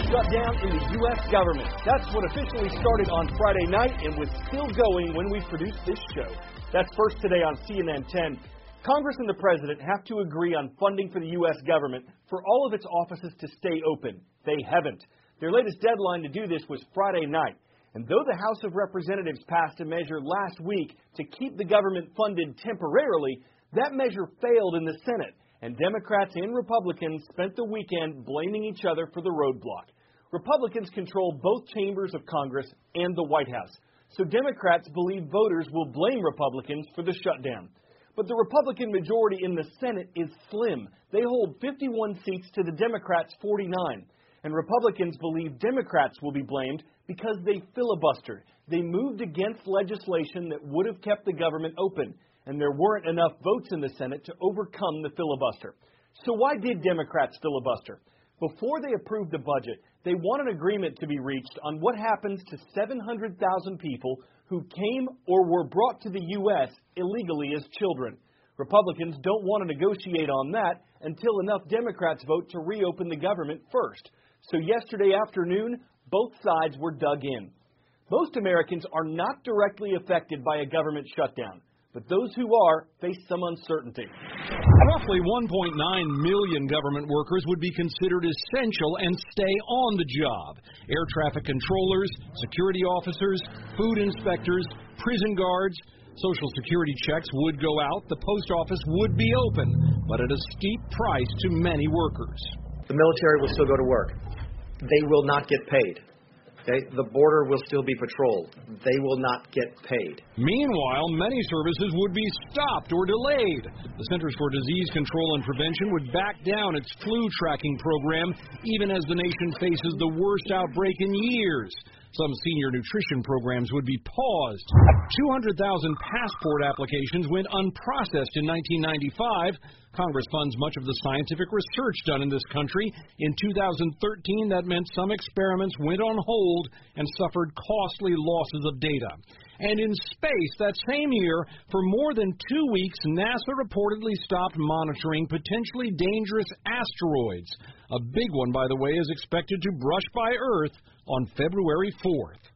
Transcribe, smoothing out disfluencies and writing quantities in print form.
shutdown in the U.S. government. That's what officially started on Friday night and was still going when we produced this show. That's first today on CNN 10. Congress and the president have to agree on funding for the U.S. government for all of its offices to stay open. They haven't. Their latest deadline to do this was Friday night. And though the House of Representatives passed a measure last week to keep the government funded temporarily, that measure failed in the Senate. And Democrats and Republicans spent the weekend blaming each other for the roadblock. Republicans control both chambers of Congress and the White House. So Democrats believe voters will blame Republicans for the shutdown. But the Republican majority in the Senate is slim. They hold 51 seats to the Democrats' 49. And Republicans believe Democrats will be blamed because they filibustered. They moved against legislation that would have kept the government open. And there weren't enough votes in the Senate to overcome the filibuster. So why did Democrats filibuster? Before they approved the budget, they want an agreement to be reached on what happens to 700,000 people who came or were brought to the U.S. illegally as children. Republicans don't want to negotiate on that until enough Democrats vote to reopen the government first. So yesterday afternoon, both sides were dug in. Most Americans are not directly affected by a government shutdown, but those who are face some uncertainty. Roughly 1.9 million government workers would be considered essential and stay on the job. Air traffic controllers, security officers, food inspectors, prison guards. Social security checks would go out. The post office would be open, but at a steep price to many workers. The military will still go to work. They will not get paid. Okay? The border will still be patrolled. They will not get paid. Meanwhile, many services would be stopped or delayed. The Centers for Disease Control and Prevention would back down its flu tracking program, even as the nation faces the worst outbreak in years. Some senior nutrition programs would be paused. 200,000 passport applications went unprocessed in 1995. Congress funds much of the scientific research done in this country. In 2013, that meant some experiments went on hold and suffered costly losses of data. And in space, that same year, for more than 2 weeks, NASA reportedly stopped monitoring potentially dangerous asteroids. A big one, by the way, is expected to brush by Earth on February 4th.